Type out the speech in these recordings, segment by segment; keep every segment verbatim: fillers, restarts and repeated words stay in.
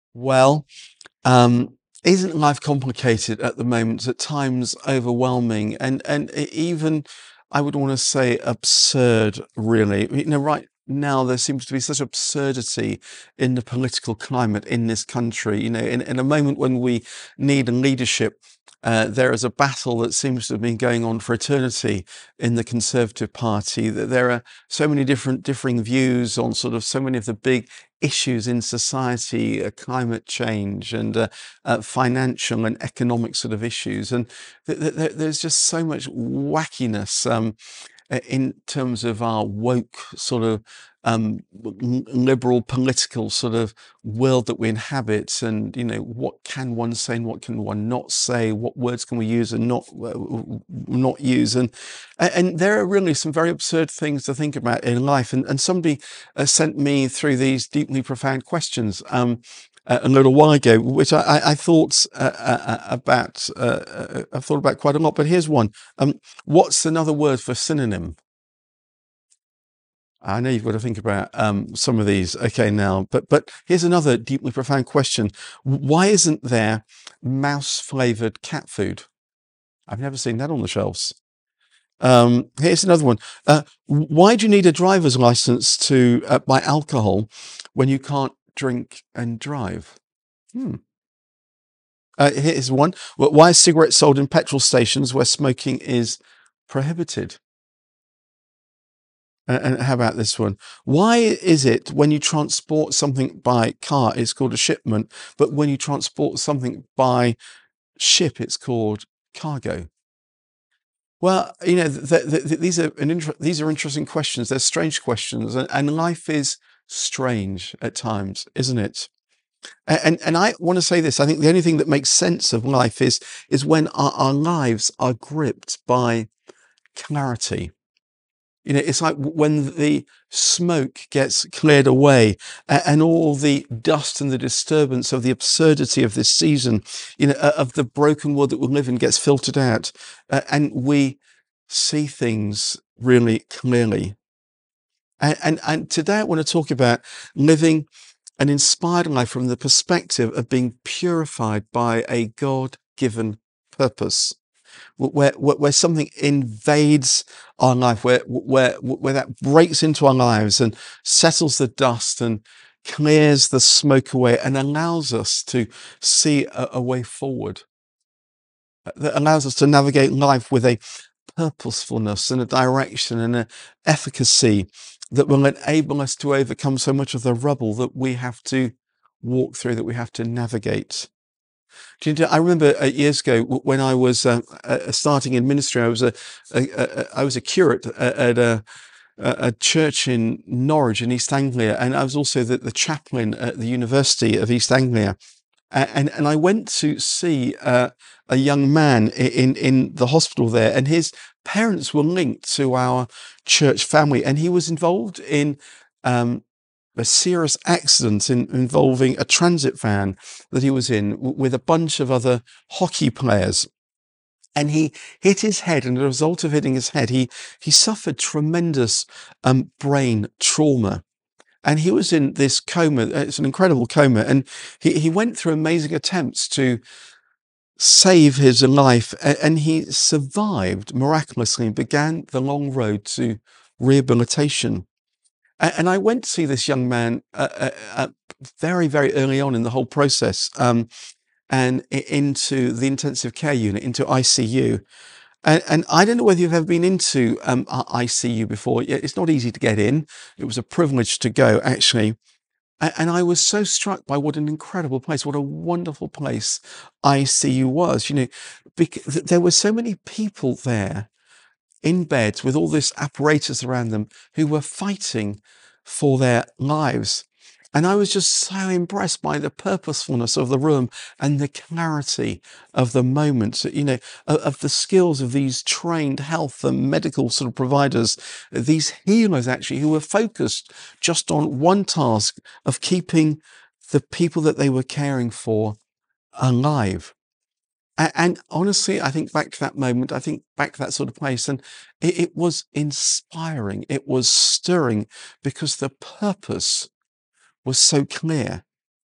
Well, um, isn't life complicated at the moment, at times overwhelming, and and e- even I would want to say absurd, really. You know, right now there seems to be such absurdity in the political climate in this country. You know, in, in a moment when we need leadership, uh, there is a battle that seems to have been going on for eternity in the Conservative Party. That there are so many different differing views on sort of so many of the big issues in society, uh, climate change and uh, uh, financial and economic sort of issues. And th- th- th- there's just so much wackiness um, uh, in terms of our woke sort of um, l- liberal political sort of world that we inhabit. And, you know, what can one say and what can one not say? What words can we use and not uh, not use? And a- and there are really some very absurd things to think about in life. And, and somebody uh, sent me through these deeply profound questions um, a, a little while ago, which I, I, I thought uh, uh, uh, about. Uh, uh, I've thought about quite a lot. But here's one: um, what's another word for synonym? I know you've got to think about um, some of these. Okay, now, but but here's another deeply profound question: why isn't there mouse-flavored cat food? I've never seen that on the shelves. Um, here's another one. Uh, why do you need a driver's license to uh, buy alcohol when you can't drink and drive? Hmm. Uh, here's one. Wh- Why are cigarettes sold in petrol stations where smoking is prohibited? Uh, and how about this one? Why is it when you transport something by car, it's called a shipment, but when you transport something by ship, it's called cargo? Well, you know, th th th these are an inter these are interesting questions. They're strange questions, and, and life is strange at times, isn't it? A- And and I want to say this. I think the only thing that makes sense of life is is when our, our lives are gripped by clarity. You know, it's like w- when the smoke gets cleared away a- and all the dust and the disturbance of the absurdity of this season, you know, o- of the broken world that we live in gets filtered out, uh, and we see things really clearly. And, and, and today I want to talk about living an inspired life from the perspective of being purified by a God given purpose where, where where something invades our life, where where where that breaks into our lives and settles the dust and clears the smoke away and allows us to see a, a way forward. uh, That allows us to navigate life with a purposefulness and a direction and an efficacy that will enable us to overcome so much of the rubble that we have to walk through, that we have to navigate. Do you know, I remember uh, years ago w- when I was uh, uh, starting in ministry, I was a, a, a, a I was a curate at, at a, a a church in Norwich in East Anglia, and I was also the, the chaplain at the University of East Anglia. A- And and I went to see uh, a young man i- in in the hospital there, and his parents were linked to our church family, and he was involved in um, a serious accident in, involving a transit van that he was in w- with a bunch of other hockey players. And he hit his head, and as a result of hitting his head, he he suffered tremendous um, brain trauma. And he was in this coma. uh, It's an incredible coma, and he, he went through amazing attempts to save his life, a- and he survived miraculously and began the long road to rehabilitation. A- And I went to see this young man uh, uh, uh, very, very early on in the whole process, um, and i- into the intensive care unit, into I C U. And, and I don't know whether you've ever been into um, I- ICU before. Yeah, it's not easy to get in. It was a privilege to go, actually. A- And I was so struck by what an incredible place, what a wonderful place I C U was. You know, because there were so many people there in beds with all this apparatus around them who were fighting for their lives. And I was just so impressed by the purposefulness of the room and the clarity of the moment, you know, of, of the skills of these trained health and medical sort of providers, these healers actually who were focused just on one task of keeping the people that they were caring for alive. A- And honestly, I think back to that moment, I think back to that sort of place, and it, it was inspiring. It was stirring because the purpose was so clear.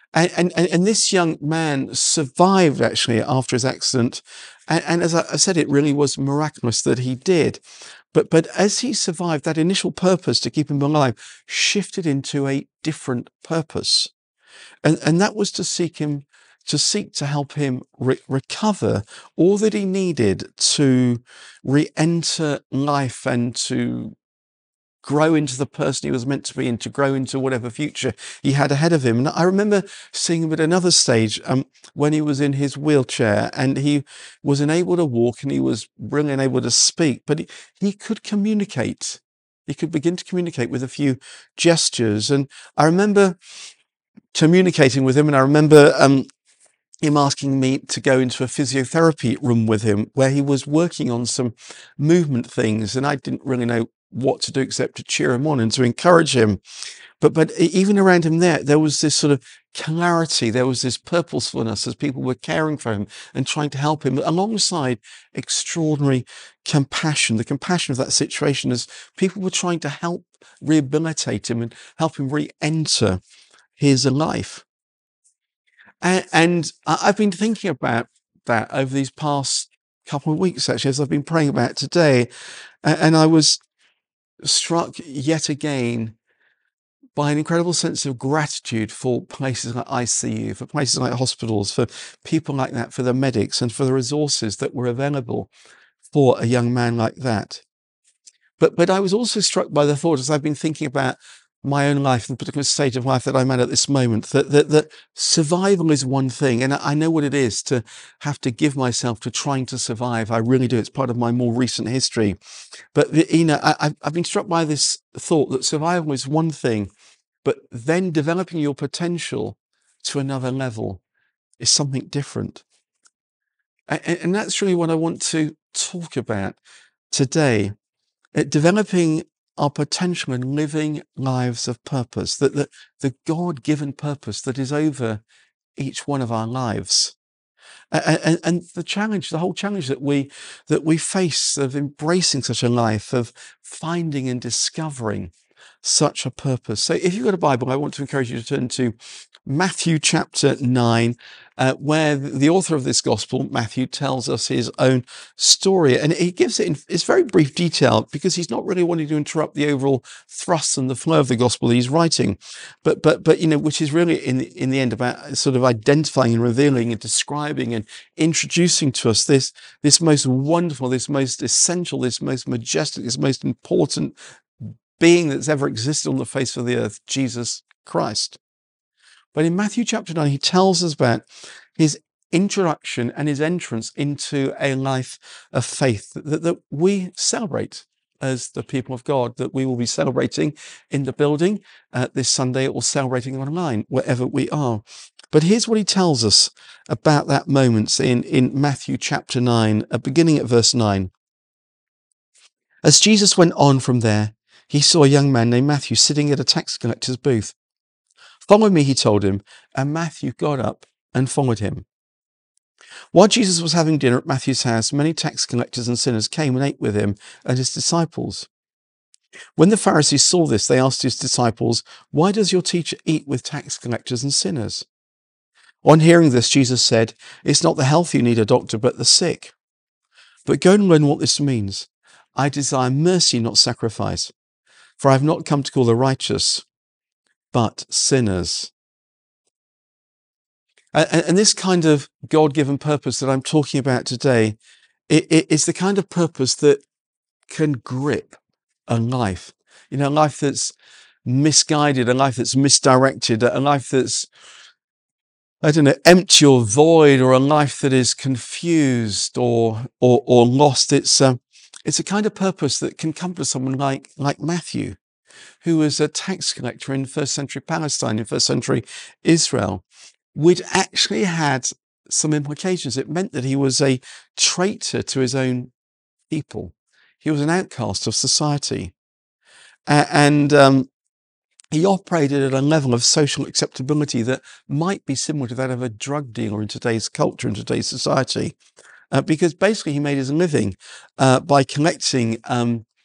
And, and, and and this young man survived actually after his accident. And, and as I, I said, it really was miraculous that he did. But, but as he survived, that initial purpose to keep him alive shifted into a different purpose. And, and that was to seek him, to seek to help him re- recover all that he needed to re-enter life and to grow into the person he was meant to be and to grow into whatever future he had ahead of him. And I remember seeing him at another stage um, when he was in his wheelchair and he was unable to walk and he was really unable to speak, but he, he could communicate. He could begin to communicate with a few gestures. And I remember communicating with him, and I remember um, him asking me to go into a physiotherapy room with him where he was working on some movement things, and I didn't really know what to do except to cheer him on and to encourage him. But but even around him there, there was this sort of clarity, there was this purposefulness as people were caring for him and trying to help him, alongside extraordinary compassion, the compassion of that situation as people were trying to help rehabilitate him and help him re-enter his life. And, and I've been thinking about that over these past couple of weeks, actually, as I've been praying about it today. And I was struck yet again by an incredible sense of gratitude for places like I C U, for places like hospitals, for people like that, for the medics, and for the resources that were available for a young man like that. But but I was also struck by the thought, as I've been thinking about my own life and the particular stage of life that I'm at at this moment, that, that, that survival is one thing. And I know what it is to have to give myself to trying to survive. I really do. It's part of my more recent history. But, you know, I, I've been struck by this thought that survival is one thing, but then developing your potential to another level is something different. And, and that's really what I want to talk about today. Uh, developing our potential and living lives of purpose, that the, the God-given purpose that is over each one of our lives. And, and, and the challenge, the whole challenge that we that we face of embracing such a life, of finding and discovering such a purpose. So if you've got a Bible, I want to encourage you to turn to Matthew chapter nine, uh, where the author of this gospel, Matthew, tells us his own story. And he gives it in it's very brief detail, because he's not really wanting to interrupt the overall thrust and the flow of the gospel that he's writing. But, but, but, you know, which is really in the, in the end about sort of identifying and revealing and describing and introducing to us this, this most wonderful, this most essential, this most majestic, this most important being that's ever existed on the face of the earth, Jesus Christ. But in Matthew chapter nine, he tells us about his introduction and his entrance into a life of faith that, that we celebrate as the people of God, that we will be celebrating in the building uh, this Sunday, or celebrating online, wherever we are. But here's what he tells us about that moment in, in Matthew chapter nine, uh, beginning at verse nine. As Jesus went on from there, he saw a young man named Matthew sitting at a tax collector's booth. "Follow me," he told him, and Matthew got up and followed him. While Jesus was having dinner at Matthew's house, many tax collectors and sinners came and ate with him and his disciples. When the Pharisees saw this, they asked his disciples, "Why does your teacher eat with tax collectors and sinners?" On hearing this, Jesus said, "It's not the healthy who need a doctor, but the sick. But go and learn what this means. I desire mercy, not sacrifice. For I have not come to call the righteous, but sinners." And, and this kind of God-given purpose that I'm talking about today, it, it is the kind of purpose that can grip a life. You know, a life that's misguided, a life that's misdirected, a life that's, I don't know, empty or void, or a life that is confused or or, or lost. It's a, it's a kind of purpose that can come to someone like, like Matthew, who was a tax collector in first century Palestine, in first century Israel, which actually had some implications. It meant that he was a traitor to his own people. He was an outcast of society. Uh, and um, he operated at a level of social acceptability that might be similar to that of a drug dealer in today's culture, in today's society. Uh, because basically he made his living uh, by collecting um,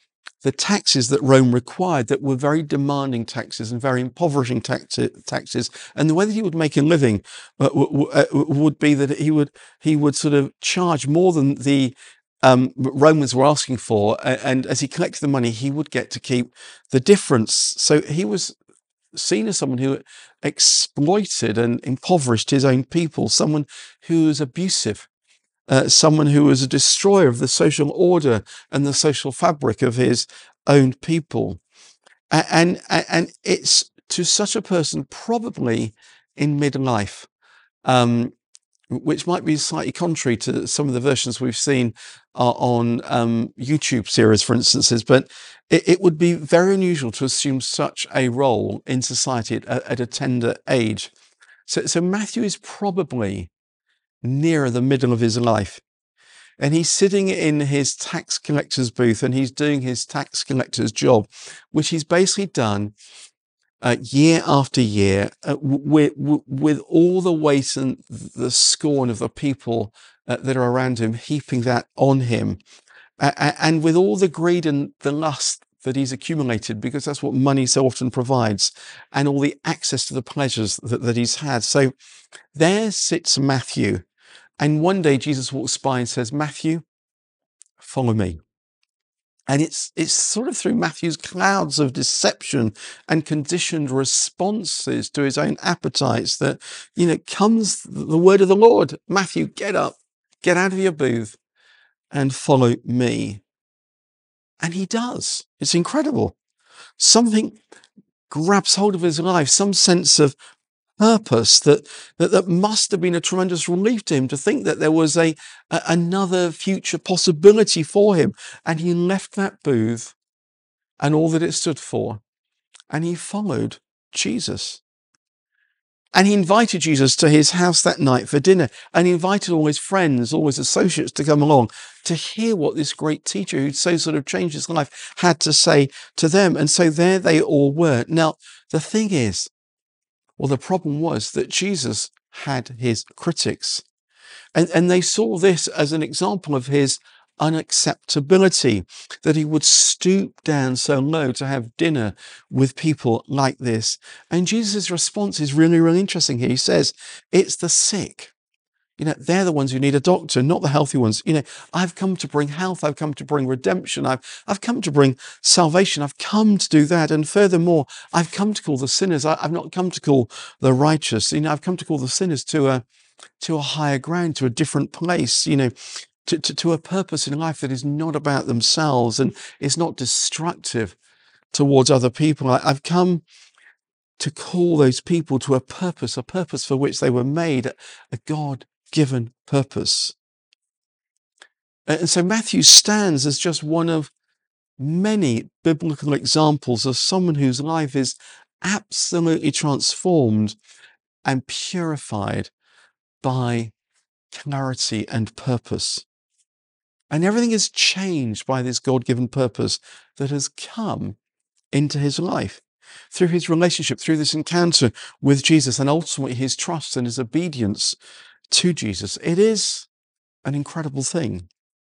the taxes that Rome required that were very demanding taxes and very impoverishing taxi- taxes. And the way that he would make a living uh, w- w- uh, would be that he would he would sort of charge more than the um, Romans were asking for. a- And as he collected the money, he would get to keep the difference. So he was seen as someone who exploited and impoverished his own people, someone who was abusive. Uh, someone who was a destroyer of the social order and the social fabric of his own people. A- And, and, and it's to such a person, probably in midlife, um, which might be slightly contrary to some of the versions we've seen uh, on um, YouTube series, for instances, but it, it would be very unusual to assume such a role in society at, at a tender age. So, so Matthew is probably nearer the middle of his life. And he's sitting in his tax collector's booth and he's doing his tax collector's job, which he's basically done uh, year after year uh, with, with all the weight and the scorn of the people uh, that are around him, heaping that on him. Uh, and with all the greed and the lust that he's accumulated, because that's what money so often provides, and all the access to the pleasures that, that he's had. So there sits Matthew. And one day Jesus walks by and says, "Matthew, follow me." And it's it's sort of through Matthew's clouds of deception and conditioned responses to his own appetites that, you know, comes the word of the Lord. Matthew, get up, get out of your booth and follow me. And he does. It's incredible. Something grabs hold of his life, some sense of purpose that, that that must have been a tremendous relief to him to think that there was a, a another future possibility for him. And he left that booth and all that it stood for, and he followed Jesus. And he invited Jesus to his house that night for dinner, and he invited all his friends, all his associates to come along to hear what this great teacher who'd so sort of changed his life had to say to them. And so there they all were. Now, the thing is, well, the problem was that Jesus had his critics, and, and they saw this as an example of his unacceptability, that he would stoop down so low to have dinner with people like this. And Jesus' response is really, really interesting here. He says, it's the sick. You know, they're the ones who need a doctor, not the healthy ones. You know, I've come to bring health. I've come to bring redemption. I've, I've come to bring salvation. I've come to do that. And furthermore, I've come to call the sinners. I, I've not come to call the righteous. You know, I've come to call the sinners to a, to a higher ground, to a different place, you know, to, to, to a purpose in life that is not about themselves and is not destructive towards other people. I, I've come to call those people to a purpose, a purpose for which they were made, a God-given purpose. And so Matthew stands as just one of many biblical examples of someone whose life is absolutely transformed and purified by clarity and purpose. And everything is changed by this God-given purpose that has come into his life through his relationship, through this encounter with Jesus, and ultimately his trust and his obedience to Jesus. It is an incredible thing.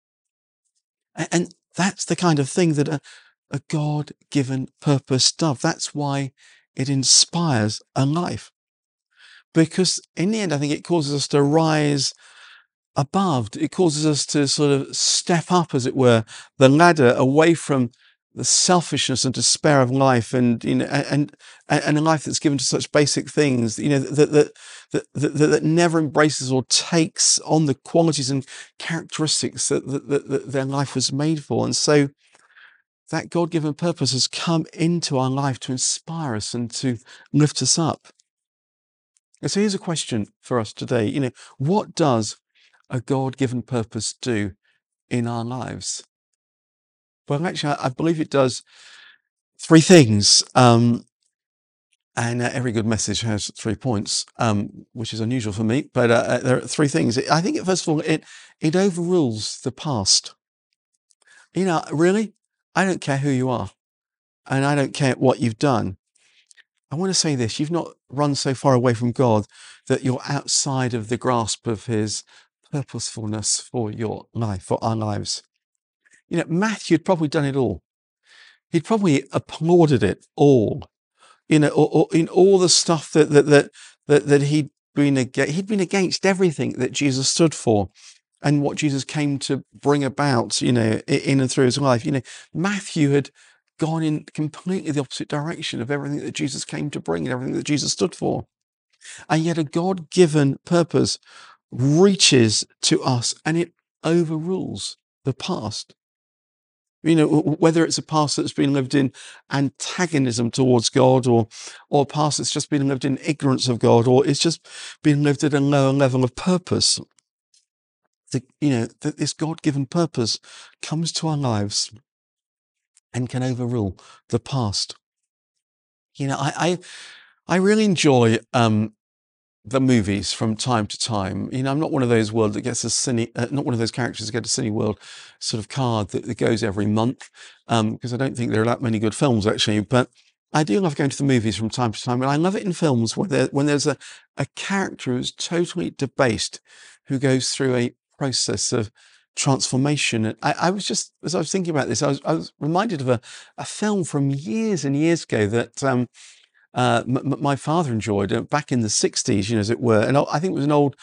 And that's the kind of thing that a, a God-given purpose does. That's why it inspires a life. Because in the end, I think it causes us to rise above. It causes us to sort of step up, as it were, the ladder away from the selfishness and despair of life, and you know, and and a life that's given to such basic things, you know, that that that that, that never embraces or takes on the qualities and characteristics that, that, that, that their life was made for. And so that God-given purpose has come into our life to inspire us and to lift us up. And so here's a question for us today. You know, what does a God-given purpose do in our lives? Well, actually, I believe it does three things. Um, and uh, every good message has three points, um, which is unusual for me. But uh, there are three things. I think, it, first of all, it it overrules the past. You know, really, I don't care who you are, and I don't care what you've done. I want to say this: you've not run so far away from God that you're outside of the grasp of His purposefulness for your life, for our lives. You know, Matthew had probably done it all. he'd probably applauded it all, you know, or, or in all the stuff that that that that, that he'd been against. He'd been against everything that Jesus stood for, and what Jesus came to bring about, you know, in and through his life. You know, Matthew had gone in completely the opposite direction of everything that Jesus came to bring and everything that Jesus stood for. And yet a God-given purpose reaches to us and it overrules the past. You know, whether it's a past that's been lived in antagonism towards God, or or a past that's just been lived in ignorance of God, or it's just been lived at a lower level of purpose. The, you know, that this God-given purpose comes to our lives and can overrule the past. You know, I I, I really enjoy um, the movies from time to time. You know, I'm not one of those world that gets a cine, uh, not one of those characters that get a Cineworld sort of card that, that goes every month, um, because I don't think there are that many good films actually. But I do love going to the movies from time to time, and I love it in films where there, when there's a, a character who's totally debased, who goes through a process of transformation. And I, I was just, as I was thinking about this, I was, I was reminded of a, a film from years and years ago that um, uh, m- my father enjoyed uh, back in the sixties, you know, as it were. And I think it was an old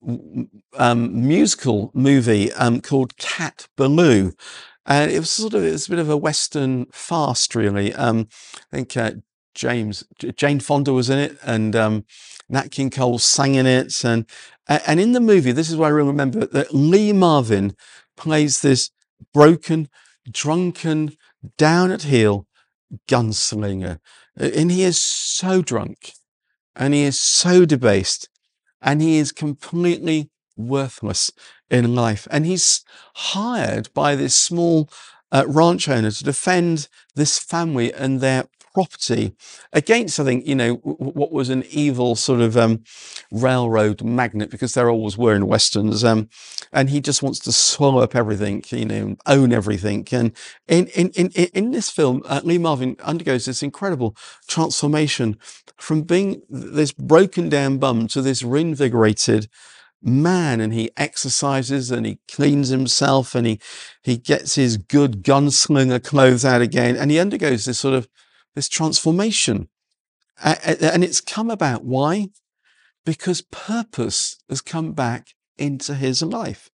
um, musical movie um, called Cat Ballou. And it was sort of, it was a bit of a Western fast, really. Um, I think uh, James, Jane Fonda was in it, and um, Nat King Cole sang in it. And, and in the movie, this is what I really remember, that Lee Marvin plays this broken, drunken, down at heel gunslinger. And he is so drunk and he is so debased and he is completely worthless in life. And he's hired by this small uh, ranch owner to defend this family and their property against, I think, you know, w- what was an evil sort of um, railroad magnate, because there always were in Westerns. Um, and he just wants to swallow up everything, you know, own everything. And in, in, in, in this film, uh, Lee Marvin undergoes this incredible transformation from being this broken down bum to this reinvigorated man, and he exercises and he cleans himself and he he gets his good gunslinger clothes out again, and he undergoes this sort of this transformation. And it's come about, why? Because purpose has come back into his life.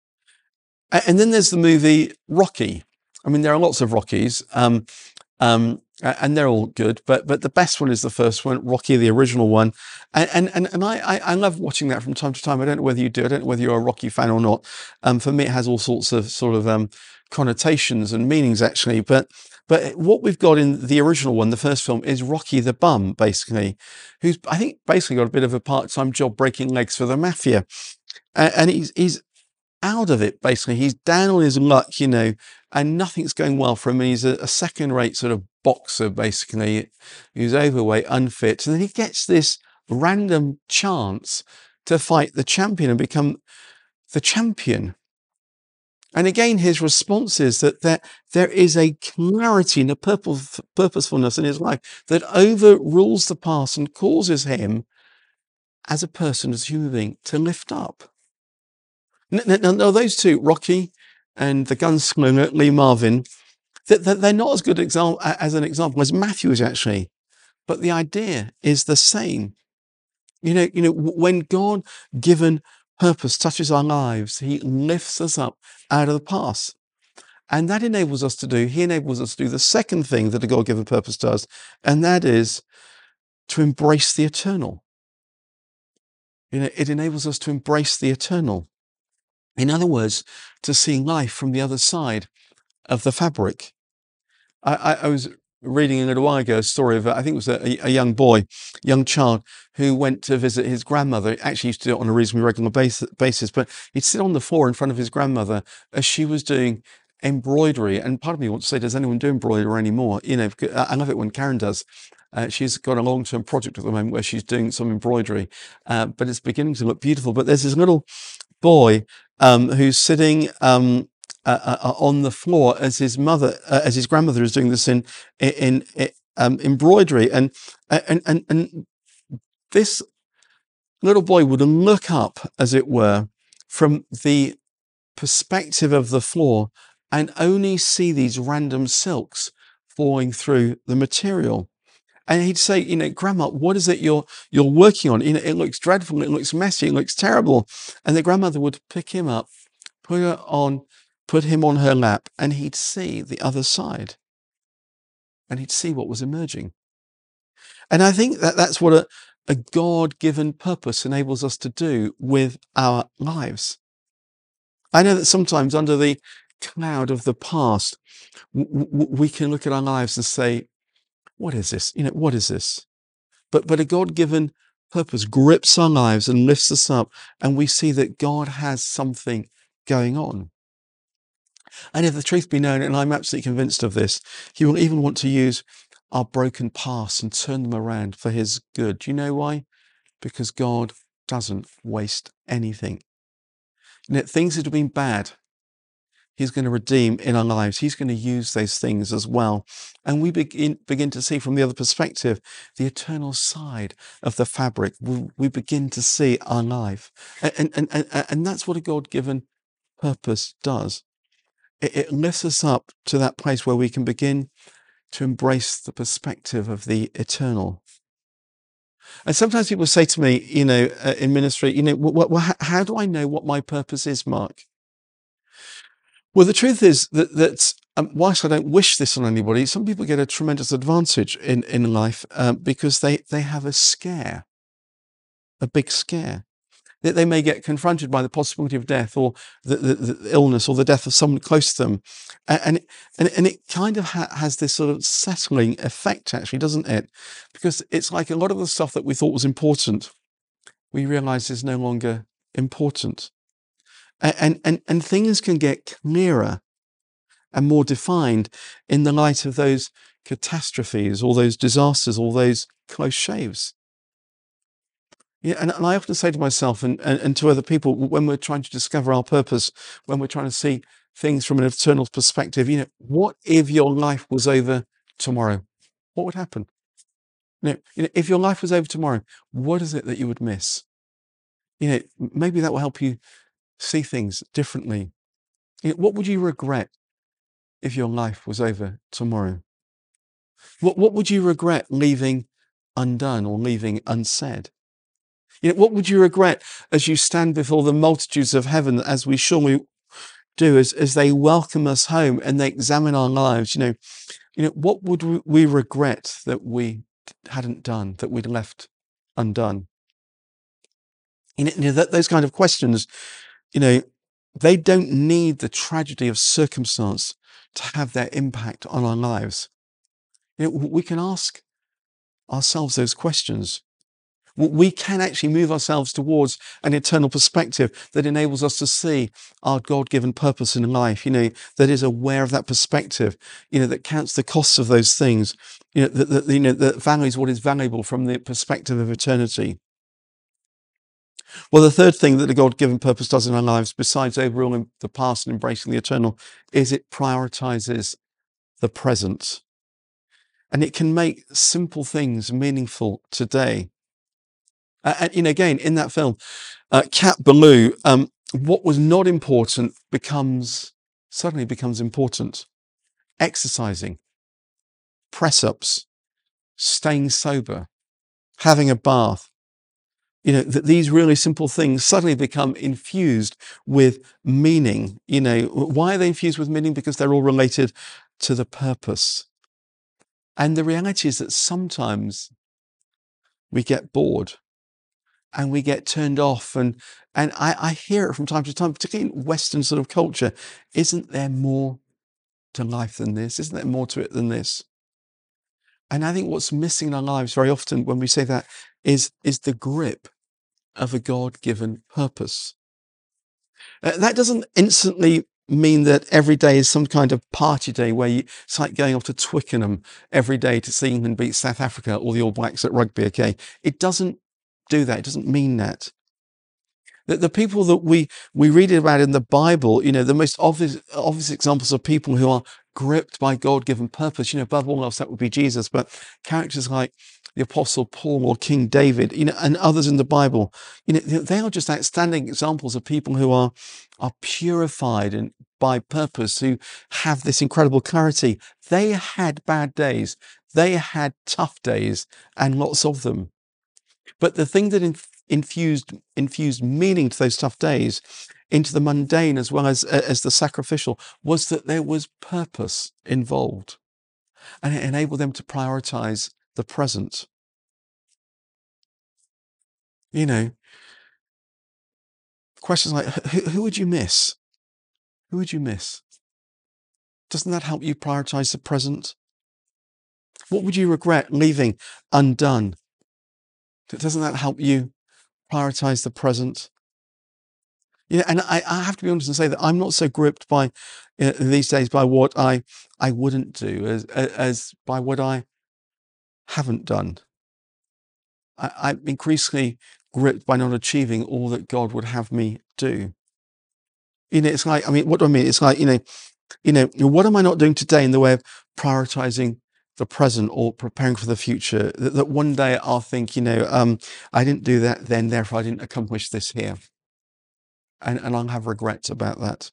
And then there's the movie Rocky. I mean, there are lots of Rockies. Um, um, and they're all good, but but the best one is the first one, Rocky, the original one, and and and I I love watching that from time to time. I don't know whether you do. I don't know whether you're a Rocky fan or not. Um, for me, it has all sorts of sort of um, connotations and meanings actually. But but what we've got in the original one, the first film, is Rocky the bum, basically, who's I think basically got a bit of a part-time job breaking legs for the mafia, and, and he's he's out of it, basically. He's down on his luck, you know, and nothing's going well for him. And he's a, a second-rate sort of boxer, basically, who's overweight, unfit. And then he gets this random chance to fight the champion and become the champion. And again, his response is that there, there is a clarity and a purpose, purposefulness in his life that overrules the past and causes him, as a person, as a human being, to lift up. Now, now those two, Rocky and the gunslinger Lee Marvin, they're not as good example as an example as Matthew is actually, but the idea is the same. You know, you know, when God-given purpose touches our lives, He lifts us up out of the past, and that enables us to do. He enables us to do the second thing that a God-given purpose does, and that is to embrace the eternal. You know, it enables us to embrace the eternal. In other words, to see life from the other side of the fabric. I, I, I was reading a little while ago a story of, I think it was a, a young boy, young child, who went to visit his grandmother. He actually used to do it on a reasonably regular basis, basis, but he'd sit on the floor in front of his grandmother as she was doing embroidery. And part of me wants to say, does anyone do embroidery anymore? You know, I love it when Karen does. Uh, she's got a long-term project at the moment where she's doing some embroidery, uh, but it's beginning to look beautiful. But there's this little boy um, who's sitting um, uh, uh, on the floor as his mother, uh, as his grandmother is doing this in in, in um, embroidery, and and and and this little boy would look up, as it were, from the perspective of the floor and only see these random silks falling through the material. And he'd say, you know, Grandma, what is it you're you're working on? You know, it looks dreadful, it looks messy, it looks terrible. And the grandmother would pick him up, put her on, put him on her lap, and he'd see the other side. And he'd see what was emerging. And I think that that's what a, a God-given purpose enables us to do with our lives. I know that sometimes under the cloud of the past, w- w- we can look at our lives and say, what is this? You know, what is this? But, but a God-given purpose grips our lives and lifts us up, and we see that God has something going on. And if the truth be known, and I'm absolutely convinced of this, he will even want to use our broken past and turn them around for his good. Do you know why? Because God doesn't waste anything. You know, things that have been bad, he's going to redeem in our lives. He's going to use those things as well. And we begin, begin to see from the other perspective, the eternal side of the fabric. We, we begin to see our life. And, and, and, and that's what a God-given purpose does. It, it lifts us up to that place where we can begin to embrace the perspective of the eternal. And sometimes people say to me, you know, uh, in ministry, you know, well, well, how do I know what my purpose is, Mark? Well, the truth is that, that um, whilst I don't wish this on anybody, some people get a tremendous advantage in, in life um, because they, they have a scare, a big scare. That they may get confronted by the possibility of death or the, the, the illness or the death of someone close to them. And, and, and it kind of ha- has this sort of settling effect, actually, doesn't it? Because it's like a lot of the stuff that we thought was important, we realize is no longer important. And, and, and things can get clearer and more defined in the light of those catastrophes, or those disasters, or those close shaves. Yeah, and, and I often say to myself and, and, and to other people, when we're trying to discover our purpose, when we're trying to see things from an eternal perspective, you know, what if your life was over tomorrow? What would happen? You know, you know, if your life was over tomorrow, what is it that you would miss? You know, maybe that will help you see things differently. You know, what would you regret if your life was over tomorrow? What what would you regret leaving undone or leaving unsaid? You know, what would you regret as you stand before the multitudes of heaven, as we surely do, as, as they welcome us home and they examine our lives? You know, you know, what would we regret that we hadn't done, that we'd left undone? You know, you know that, those kind of questions, you know, they don't need the tragedy of circumstance to have their impact on our lives. You know, we can ask ourselves those questions. We can actually move ourselves towards an eternal perspective that enables us to see our God-given purpose in life, you know, that is aware of that perspective, you know, that counts the costs of those things, you know, that, that, you know, that values what is valuable from the perspective of eternity. Well, the third thing that the God-given purpose does in our lives, besides overruling the past and embracing the eternal, is it prioritizes the present. And it can make simple things meaningful today. Uh, and, you know, again, in that film, uh, Cat Ballou, um, what was not important becomes, suddenly becomes important. Exercising, press-ups, staying sober, having a bath. You know, that these really simple things suddenly become infused with meaning. You know, why are they infused with meaning? Because they're all related to the purpose. And the reality is that sometimes we get bored. And we get turned off, and and I, I hear it from time to time, particularly in Western sort of culture. Isn't there more to life than this? Isn't there more to it than this? And I think what's missing in our lives very often when we say that is is the grip of a God-given purpose. Uh, that doesn't instantly mean that every day is some kind of party day where you, it's like going off to Twickenham every day to see England beat South Africa or the All Blacks at rugby. Okay, it doesn't do that. It doesn't mean that. The, the people that we, we read about in the Bible, you know, the most obvious, obvious examples of people who are gripped by God-given purpose, you know, above all else, that would be Jesus. But characters like the Apostle Paul or King David, you know, and others in the Bible, you know, they are just outstanding examples of people who are, are purified and by purpose, who have this incredible clarity, they had bad days. They had tough days, and lots of them. But the thing that inf- infused infused meaning to those tough days, into the mundane as well as as the sacrificial, was that there was purpose involved, and it enabled them to prioritize the present. You know, questions like, who, who would you miss? Who would you miss? Doesn't that help you prioritize the present? What would you regret leaving undone? Doesn't that help you prioritize the present? Yeah, and I, I have to be honest and say that I'm not so gripped by uh, these days by what I I wouldn't do as as by what I haven't done. I, I'm increasingly gripped by not achieving all that God would have me do. You know, it's like, I mean, what do I mean? It's like, you know, you know, what am I not doing today in the way of prioritizing the present or preparing for the future? That, that one day I'll think, you know, um, I didn't do that then, therefore I didn't accomplish this here. And, and I'll have regrets about that.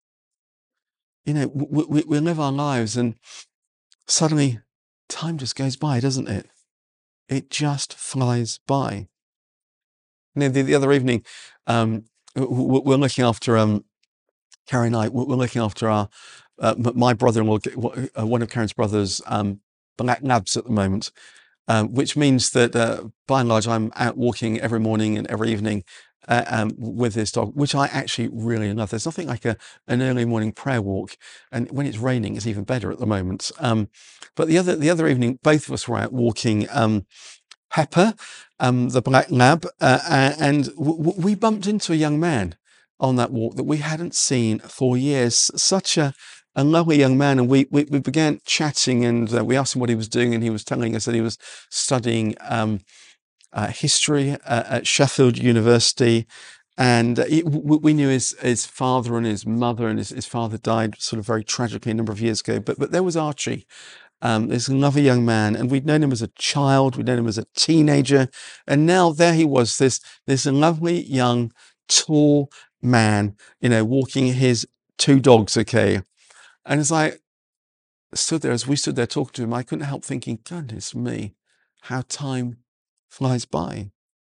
You know, we, we, we live our lives and suddenly time just goes by, doesn't it? It just flies by. You know, the, the other evening, um, we're looking after, um, Carrie and I, we're looking after our, uh, my brother-in-law, uh, one of Karen's brothers, um, black labs at the moment, um, which means that uh, by and large, I'm out walking every morning and every evening uh, um, with this dog, which I actually really love. There's nothing like a, an early morning prayer walk, and when it's raining, it's even better at the moment. Um, but the other the other evening, both of us were out walking. Um, Pepper, um, the black lab, uh, and w- we bumped into a young man on that walk that we hadn't seen for years. Such a, a lovely young man, and we, we, we began chatting, and uh, we asked him what he was doing, and he was telling us that he was studying um, uh, history uh, at Sheffield University. And uh, he, w- we knew his, his father and his mother, and his, his father died sort of very tragically a number of years ago. But but there was Archie, um, this lovely young man, and we'd known him as a child, we'd known him as a teenager, and now there he was, this this lovely young, tall man, you know, walking his two dogs, okay. And as I stood there, as we stood there talking to him, I couldn't help thinking, goodness me, how time flies by.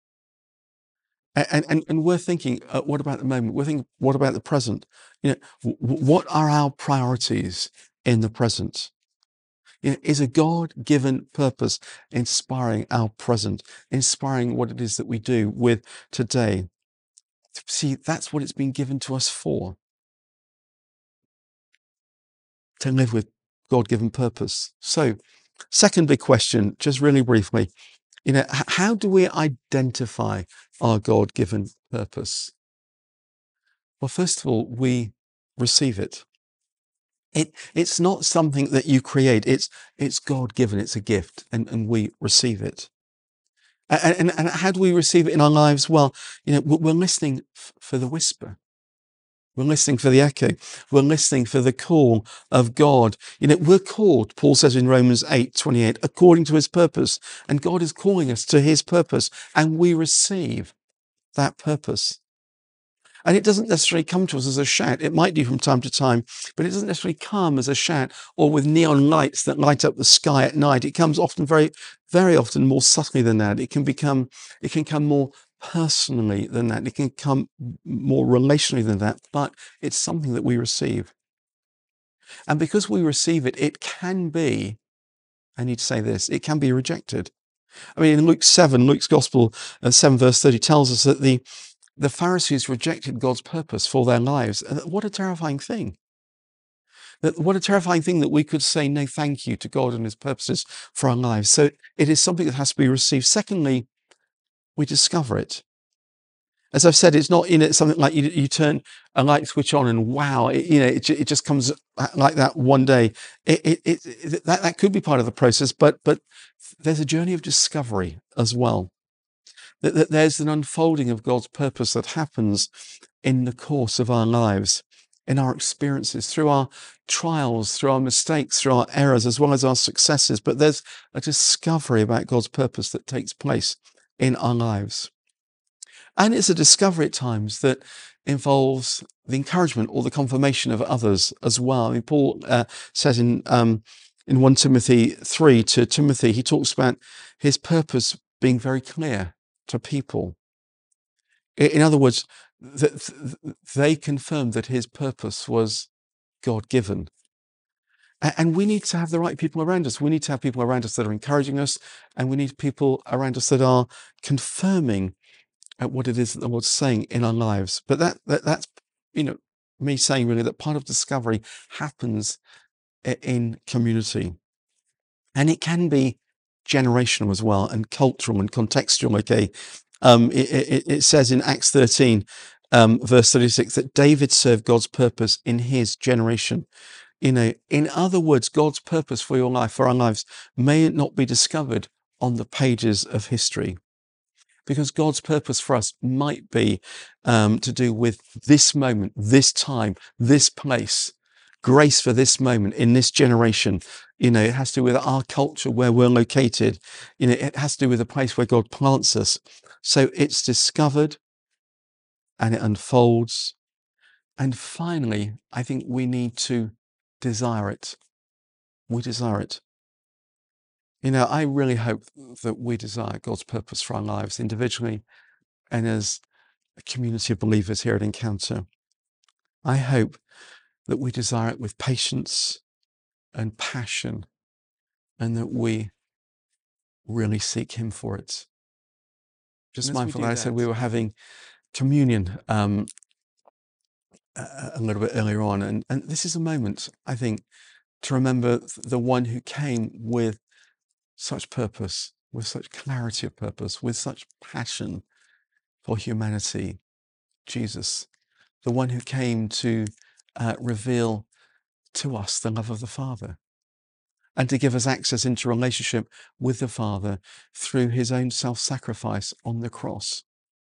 And and and we're thinking, uh, what about the moment? We're thinking, what about the present? You know, w- what are our priorities in the present? You know, is a God-given purpose inspiring our present, inspiring what it is that we do with today? See, that's what it's been given to us for, to live with God-given purpose. So, second big question, just really briefly, you know, h- how do we identify our God-given purpose? Well, first of all, we receive it. It it's not something that you create. It's it's God-given. It's a gift, and, and we receive it. And, and, and how do we receive it in our lives? Well, you know, we're listening f- for the whisper. We're listening for the echo. We're listening for the call of God. You know, we're called, Paul says in Romans eight twenty-eight, according to his purpose. And God is calling us to his purpose, and we receive that purpose. And it doesn't necessarily come to us as a shout. It might do from time to time, but it doesn't necessarily come as a shout or with neon lights that light up the sky at night. It comes often very, very often more subtly than that. It can become, it can come more personally than that. It can come more relationally than that, but it's something that we receive. And because we receive it, it can be, I need to say this, it can be rejected. I mean, in Luke seven, Luke's Gospel, uh, seven verse thirty tells us that the the Pharisees rejected God's purpose for their lives. What a terrifying thing. What a terrifying thing that we could say no thank you to God and his purposes for our lives. So it is something that has to be received. Secondly, we discover it. As I've said, it's not, you know, something like you, you turn a light switch on and wow, it, you know, it, it just comes like that one day. It, it, it, that, that could be part of the process, but, but there's a journey of discovery as well. That, that there's an unfolding of God's purpose that happens in the course of our lives, in our experiences, through our trials, through our mistakes, through our errors, as well as our successes. But there's a discovery about God's purpose that takes place in our lives. And it's a discovery at times that involves the encouragement or the confirmation of others as well. I mean, Paul uh, says in um, in First Timothy three to Timothy, he talks about his purpose being very clear to people. In other words, th- they confirmed that his purpose was God-given. And we need to have the right people around us. We need to have people around us that are encouraging us, and we need people around us that are confirming at what it is that the Lord's saying in our lives. But that, that that's, you know, me saying really that part of discovery happens in community. And it can be generational as well, and cultural and contextual. Okay. Um, it, it, it says in Acts thirteen, um, verse thirty-six, that David served God's purpose in his generation. You know, in other words, God's purpose for your life, for our lives, may not be discovered on the pages of history, because God's purpose for us might be um, to do with this moment, this time, this place, grace for this moment in this generation. You know, it has to do with our culture, where we're located. You know, it has to do with the place where God plants us. So it's discovered and it unfolds. And finally, I think we need to desire it. We desire it. You know, I really hope that we desire God's purpose for our lives individually and as a community of believers here at Encounter. I hope that we desire it with patience and passion, and that we really seek Him for it. Just mindful that I said we were having communion um, a, a little bit earlier on, and, and this is a moment, I think, to remember the one who came with such purpose, with such clarity of purpose, with such passion for humanity, Jesus, the one who came to uh, reveal to us the love of the Father and to give us access into relationship with the Father through his own self-sacrifice on the cross.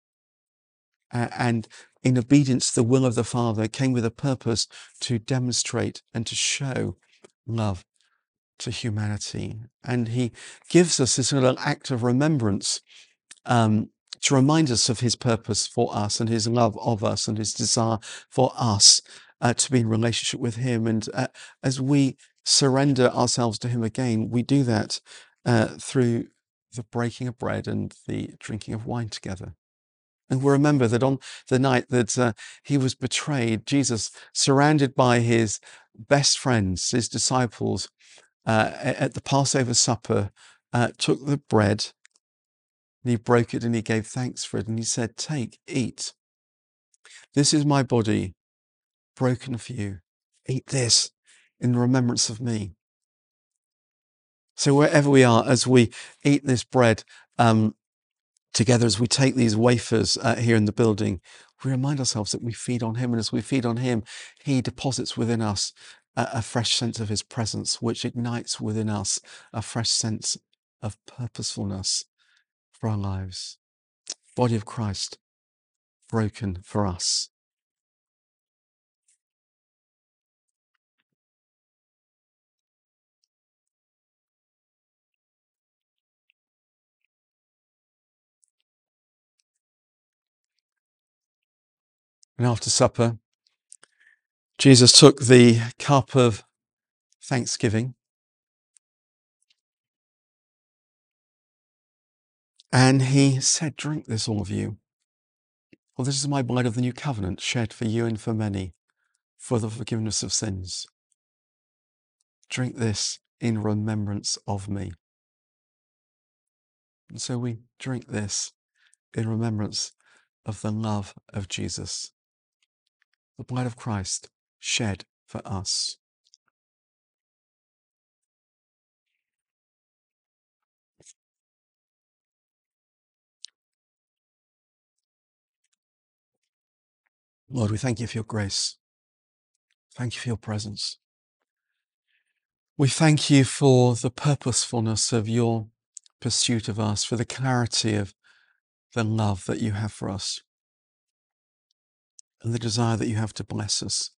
Uh, and in obedience to the will of the Father, came with a purpose to demonstrate and to show love to humanity. And he gives us this little act of remembrance um, to remind us of his purpose for us and his love of us and his desire for us uh, to be in relationship with him. And uh, as we surrender ourselves to him again, we do that uh, through the breaking of bread and the drinking of wine together. And we remember that on the night that uh, he was betrayed, Jesus, surrounded by his best friends, his disciples, uh, at the Passover supper, uh, took the bread and he broke it and he gave thanks for it. And he said, "Take, eat. This is my body broken for you. Eat this in remembrance of me." So wherever we are, as we eat this bread um, together, as we take these wafers uh, here in the building, we remind ourselves that we feed on him. And as we feed on him, he deposits within us a, a fresh sense of his presence, which ignites within us a fresh sense of purposefulness for our lives. Body of Christ broken for us. And after supper, Jesus took the cup of thanksgiving and he said, "Drink this, all of you. For this is my blood of the new covenant, shed for you and for many, for the forgiveness of sins. Drink this in remembrance of me." And so we drink this in remembrance of the love of Jesus, the blood of Christ shed for us. Lord, we thank you for your grace. Thank you for your presence. We thank you for the purposefulness of your pursuit of us, for the clarity of the love that you have for us, and the desire that you have to bless us.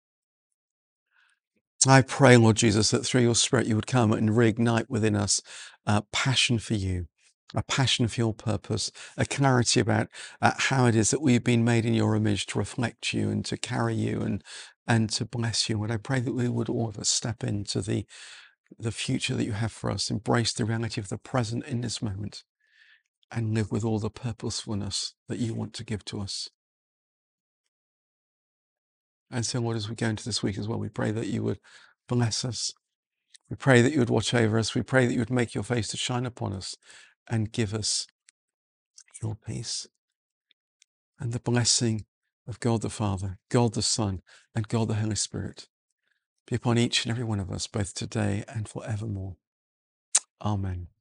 I pray, Lord Jesus, that through your Spirit you would come and reignite within us uh, passion for you, a passion for your purpose, a clarity about uh, how it is that we've been made in your image to reflect you and to carry you and and to bless you. And I pray that we would all of us step into the the future that you have for us, embrace the reality of the present in this moment, and live with all the purposefulness that you want to give to us. And so, Lord, as we go into this week as well, we pray that you would bless us. We pray that you would watch over us. We pray that you would make your face to shine upon us and give us your peace. And the blessing of God the Father, God the Son, and God the Holy Spirit be upon each and every one of us, both today and forevermore. Amen.